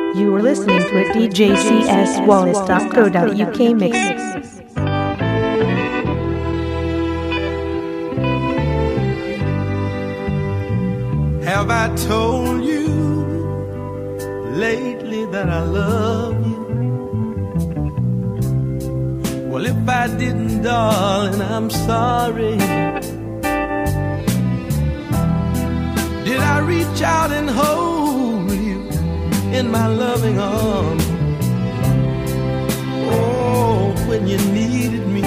You were listening to a DJCSwallace.co.uk mix. Have I told you lately that I love you? Well, if I didn't, darling, I'm sorry. Did I reach out and hold you in my loving arms? Oh, when you needed me.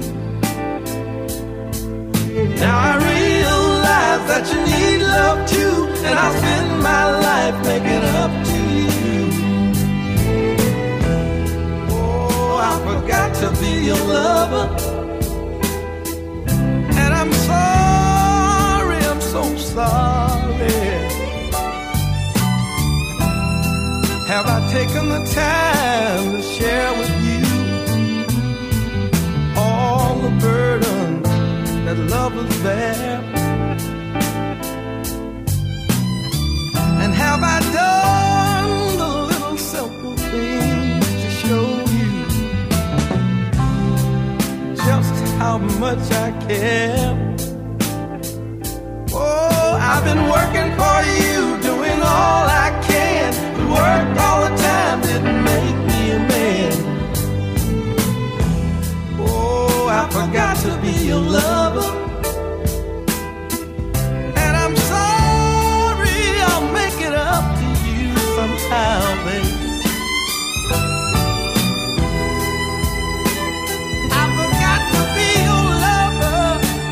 Now I realize that you need love too, and I'll spend my life making up to you. Oh, I forgot to be your lover, and I'm sorry, I'm so sorry. Have I taken the time to share with you all the burdens that love was there? And have I done the little simple things to show you just how much I care? Oh, I've been working for you, doing all I can, but work all the time didn't make me a man. Oh, I forgot to be your lover, and I'm sorry, I'll make it up to you somehow, baby. I forgot to be your lover,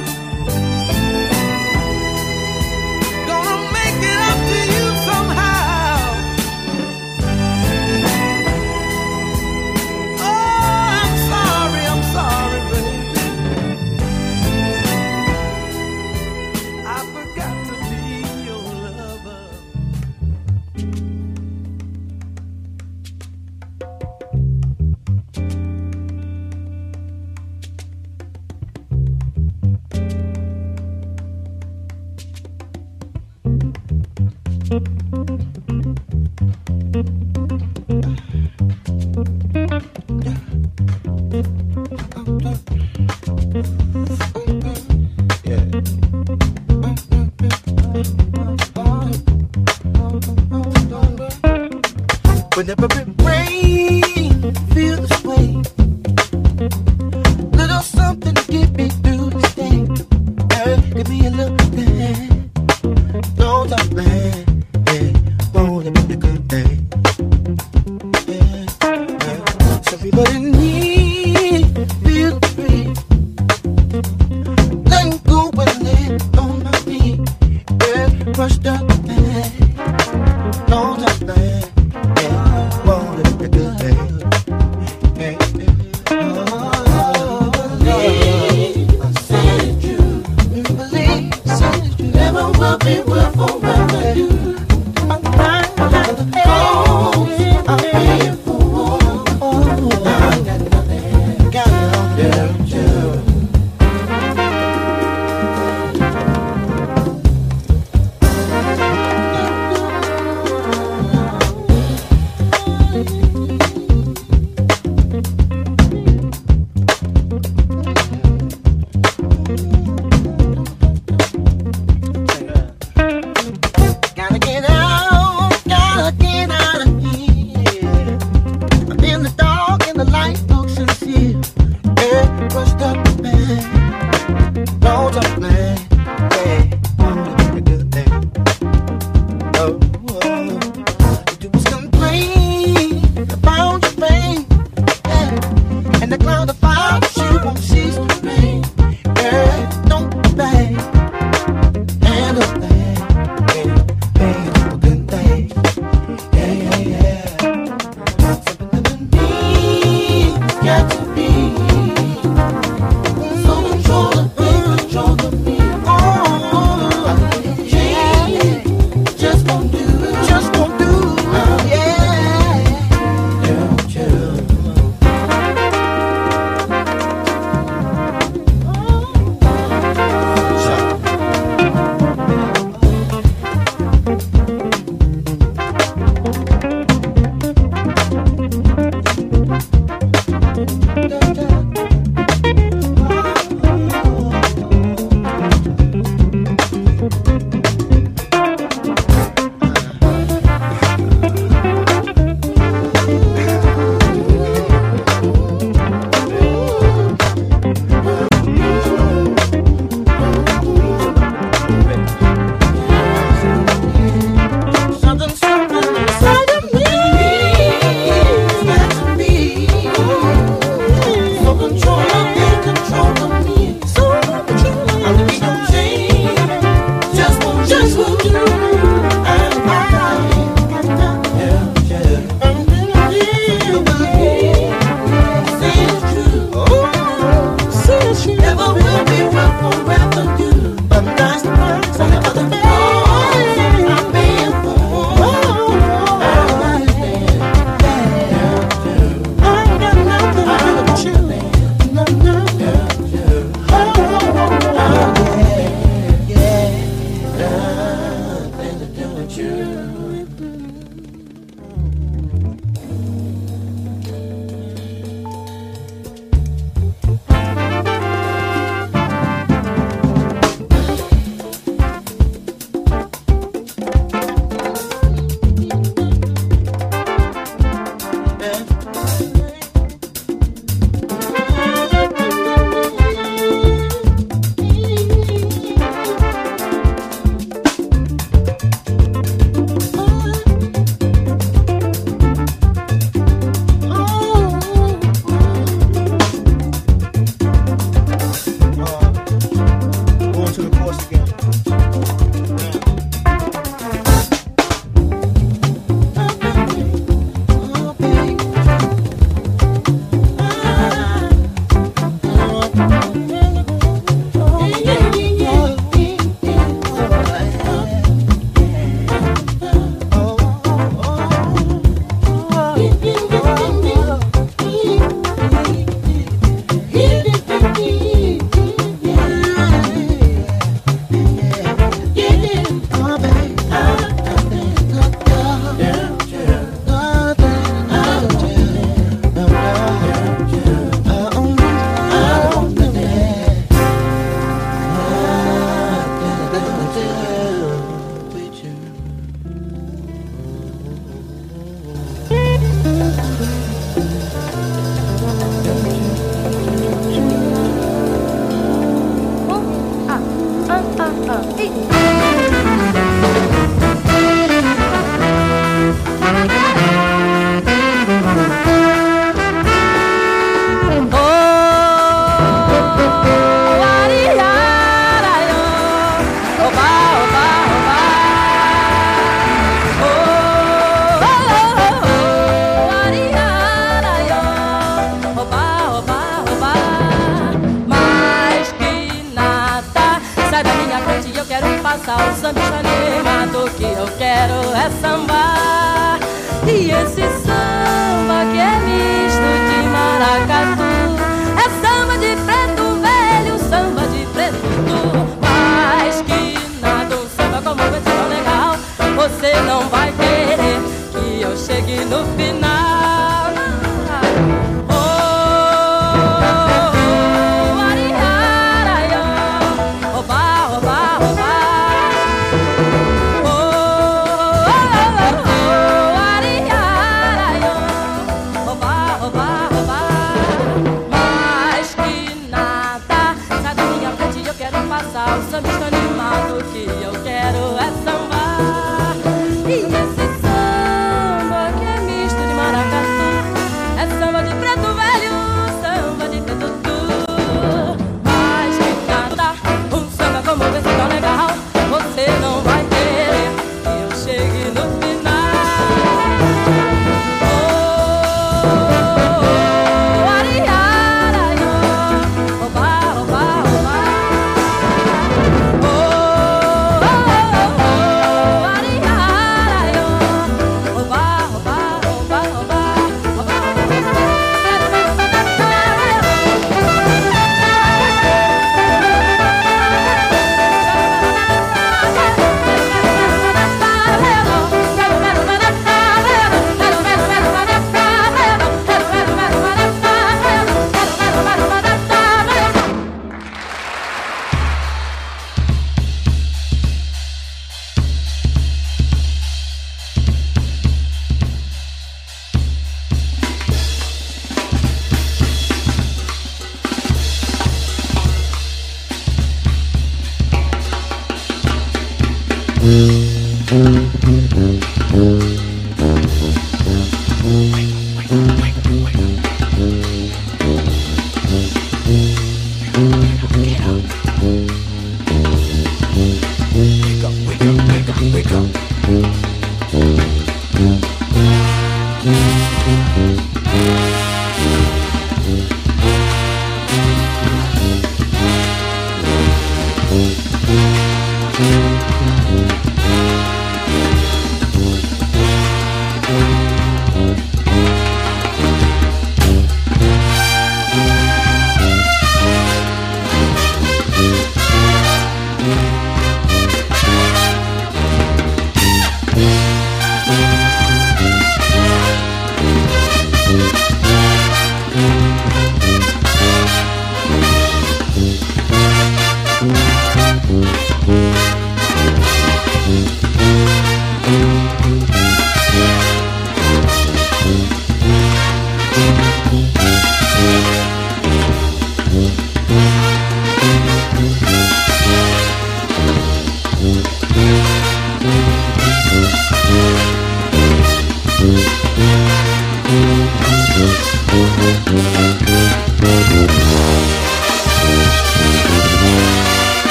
gonna make it up to you somehow. Oh, I'm sorry, baby. I forgot to be your lover. Whenever it rains, feel this way. Little something to get me through this day. Give me a little thing. Don't stop playing. Yeah, won't it be a good day? Yeah, yeah. Some people in need feel free. Letting go when they're on my feet. Yeah, crushed up the pain. Don't stop playing.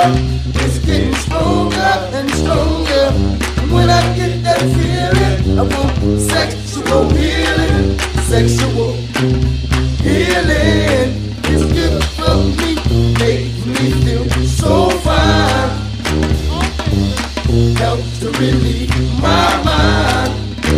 It's getting stronger and stronger. And when I get that feeling, I want sexual healing. Sexual healing is good for me. Makes me feel so fine. Helps to relieve my mind.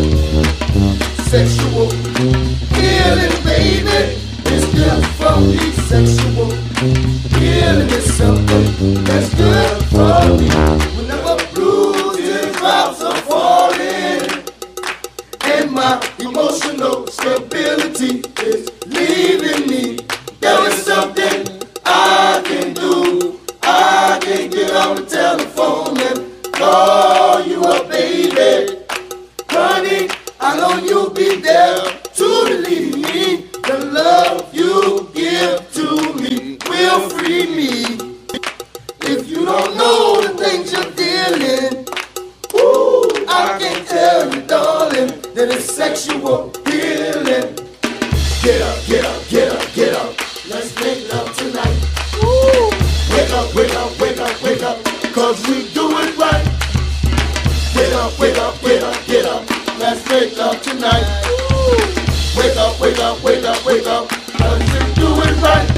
Sexual healing, baby, is good for me. Sexual healing is something that's good for me. Whenever bruises, drops are falling, and my emotional stability is leaving me, there is something I can do. I can get on the telephone and call you up, baby. Honey, I know you'll be there to relieve me. The love you give to me will free me. If you don't know the things you're dealing, ooh, I can tell you, darling, that it's sexual healing. Get up, get up, get up, get up. Let's make love tonight. Ooh. Wake up, wake up, wake up, wake up, 'cause we do it right. Get up, wake up, get up, get up. Let's make love tonight. Ooh. Wake up, wake up, wake up, wake up, 'cause we do it right.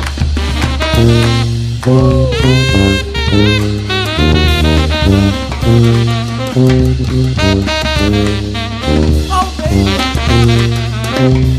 Oh, baby.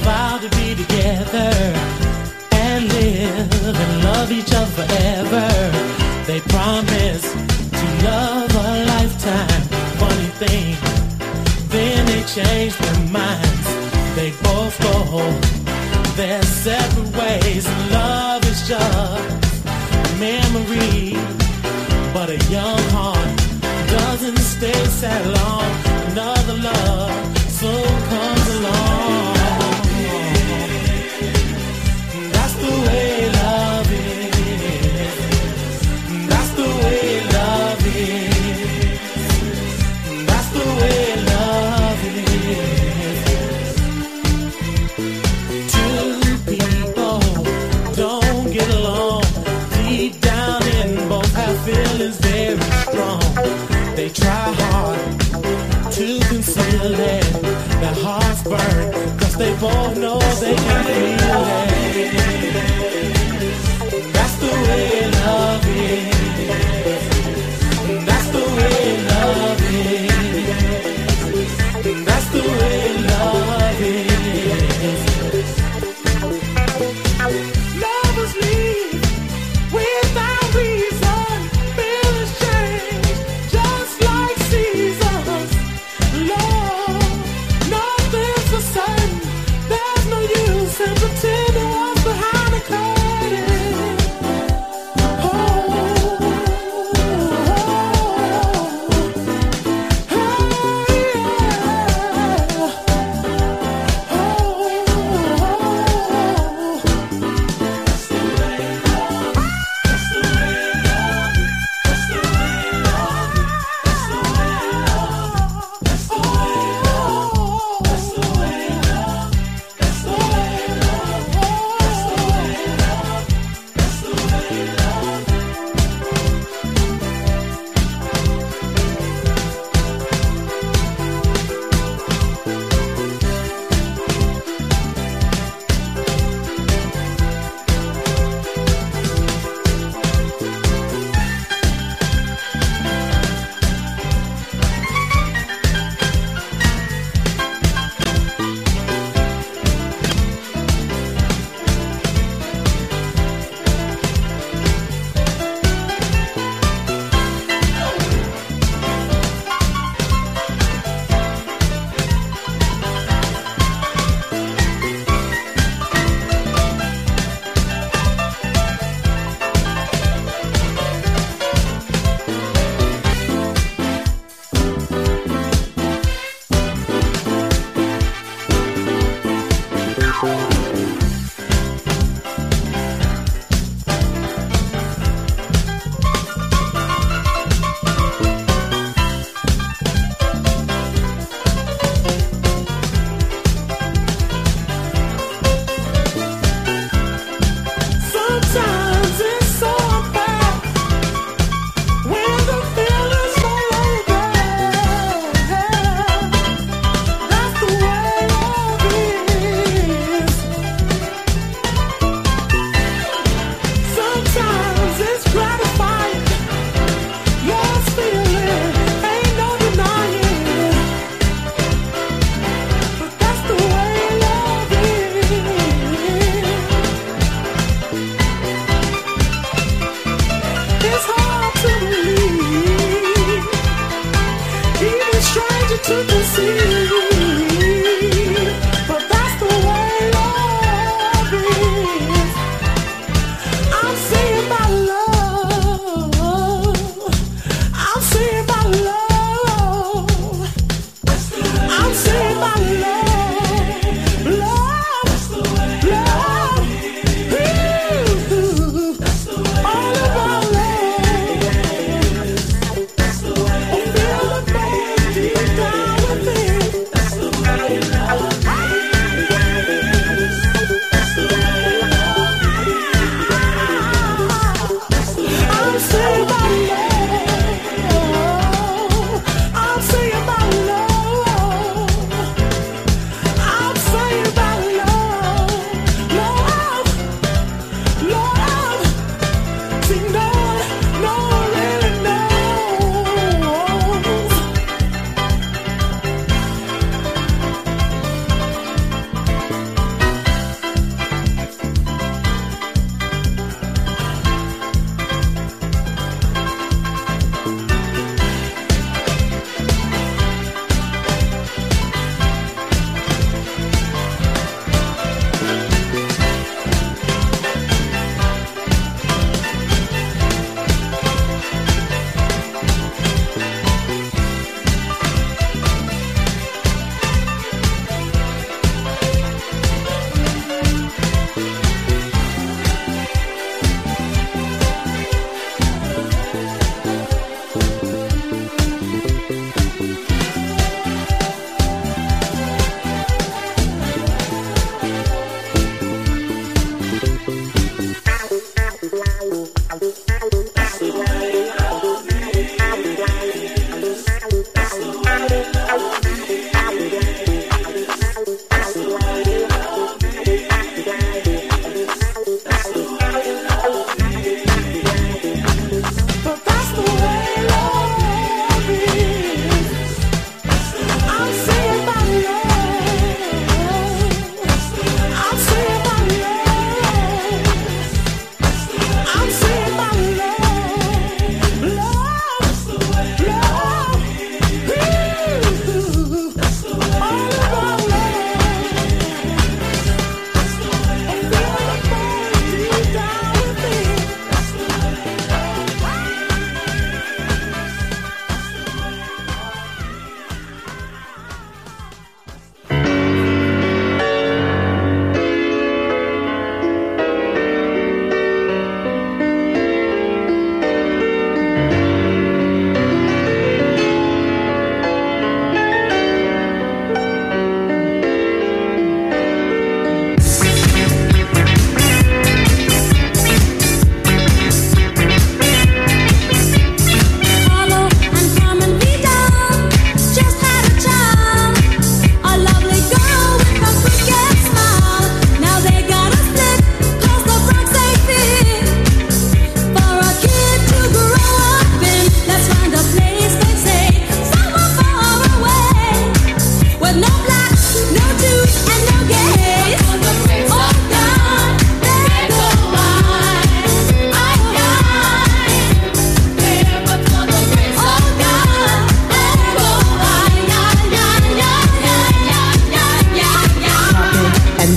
vow to be together and live and love each other forever. They promise to love a lifetime. Funny thing, then they change their minds. They both go their separate ways. Love is just a memory, but a young heart doesn't stay sad long. Another love soon comes along. That's the way love is. That's the way love is. That's the way love is. Two people don't get along. Deep down in both have feelings very strong. They try hard to conceal it. Their hearts burn, cause they both know they can feel it. That's the way love is. That's the way love is. That's the way love is. Lovers leave without reason. Feelings change just like seasons. Love, nothing's the same. There's no use in pretending what's behind the curtain. Oh, sometimes it's so unfair when the feeling's no longer there. That's the way love is.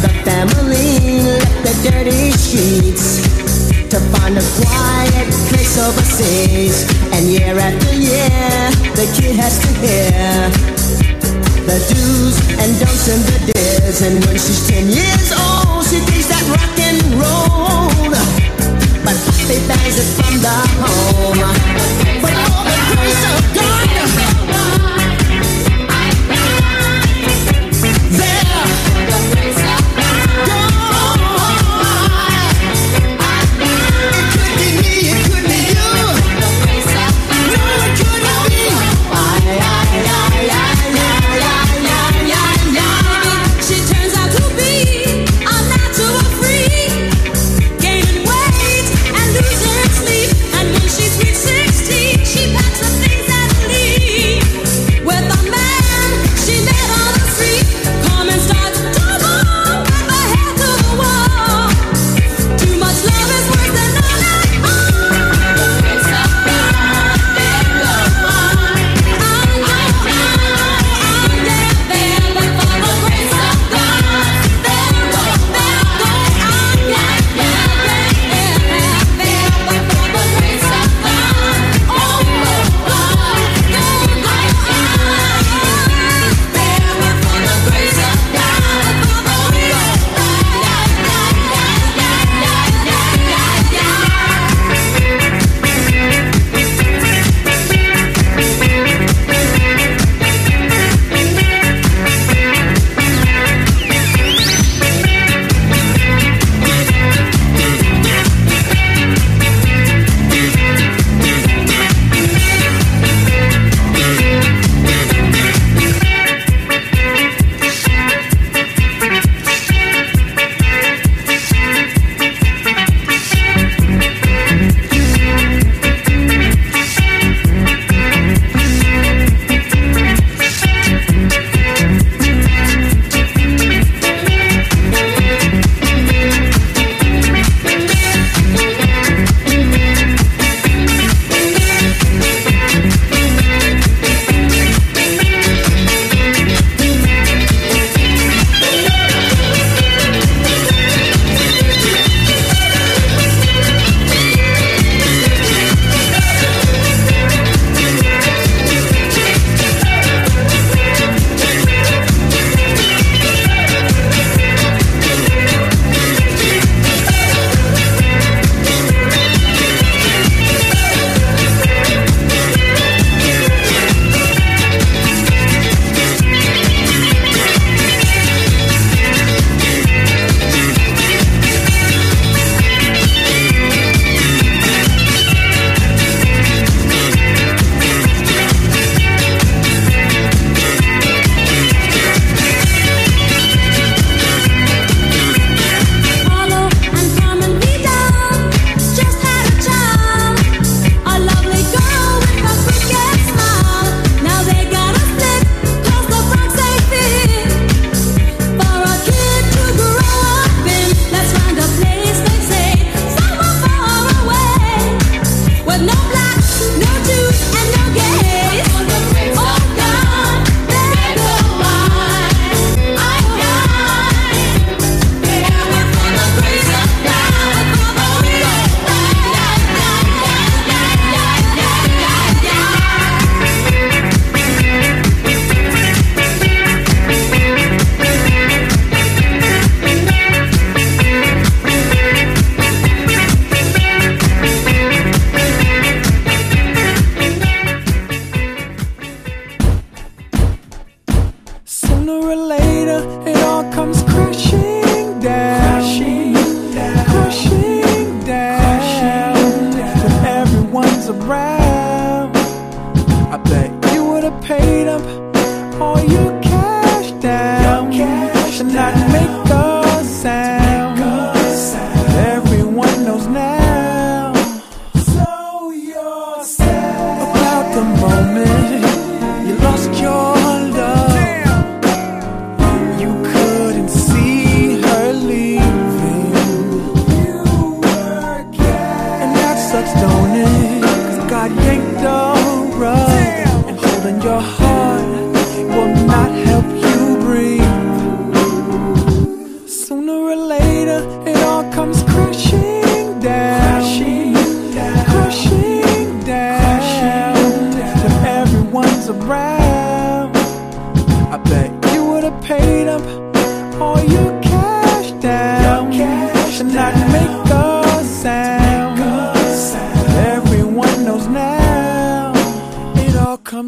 The family left the dirty streets to find a quiet place overseas. And year after year, the kid has to hear the do's and don'ts and the dares. And when she's 10 years old, she thinks that rock and roll, but Poppy bangs it from the home. But all the grace of God, there, it could be me, it could be you. No, it couldn't be. She turns out to be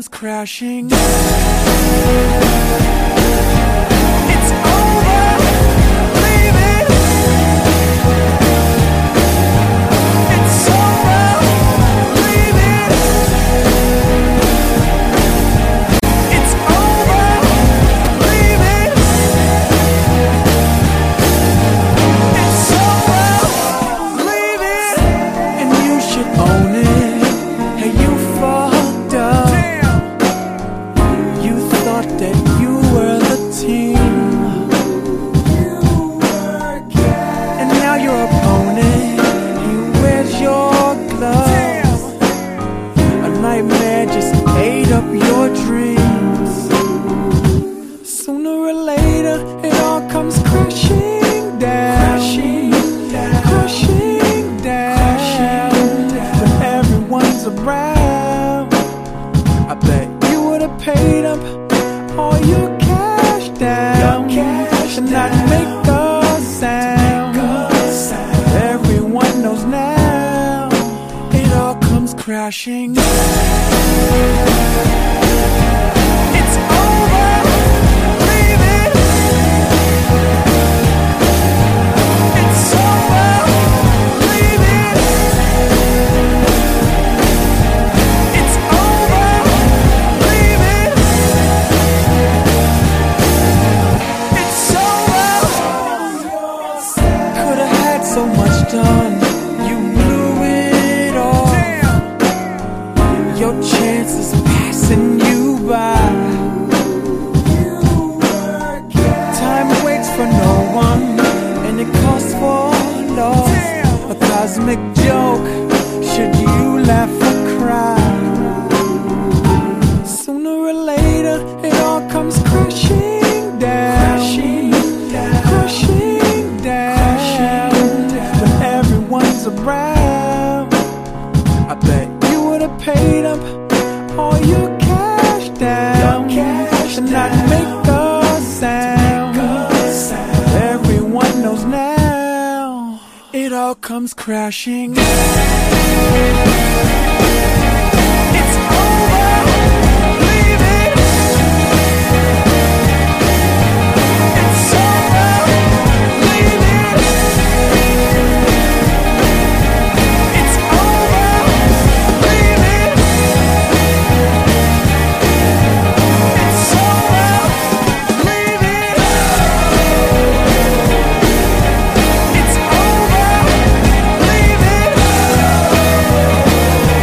comes crashing. It's over, leave it. It's over, leave it. It's over, leave it. It's over, leave it. And you should own it. Hey, you fucked up. You thought that you were the team, and now your opponent, he wears your gloves. A nightmare just ate up your dreams. Sooner or later, it all comes crashing down, crashing down. When everyone's around, I bet you would've paid up all your cash down, and not make a sound. Everyone knows now, it all comes crashing. It's over, leave it. It's over, leave it. It's over, leave it. It's over. Could've had so much done, you blew it all. Your chances passing you by. Time waits for no one, and it costs for loss. A cosmic joke, should you laugh or cry? Sooner or later, it all comes crashing down, crashing down. When everyone's around, I bet you would've paid up all your cash down, and not make a sound. Everyone knows now, it all comes crashing. It's over, leave it. It's over, leave it. It's over, leave it. It's over, leave it. It's over, leave it.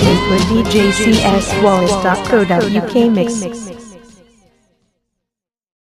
to DJCSWallace.co.uk mix.